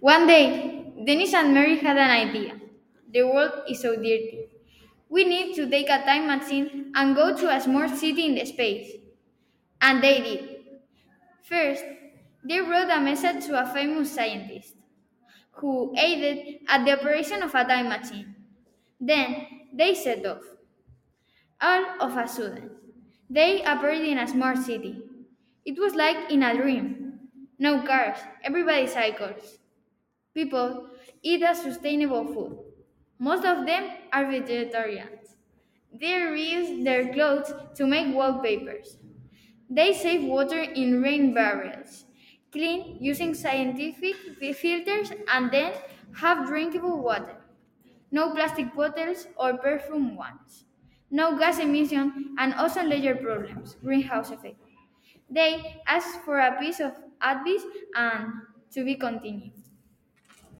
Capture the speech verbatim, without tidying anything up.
One day, Dennis and Mary had an idea. The world is so dirty. We need to take a time machine and go to a small city in the space. And they did. First, they wrote a message to a famous scientist who aided at the operation of a time machine. Then they set off. All of a sudden, they appeared in a smart city. It was like in a dream. No cars, everybody cycles. People eat a sustainable food. Most of them are vegetarians. They reuse their clothes to make wallpapers. They save water in rain barrels, clean using scientific fi- filters, and then have drinkable water. No plastic bottles or perfume ones. No gas emission and ozone layer problems, greenhouse effect. They ask for a piece of advice and to be continued.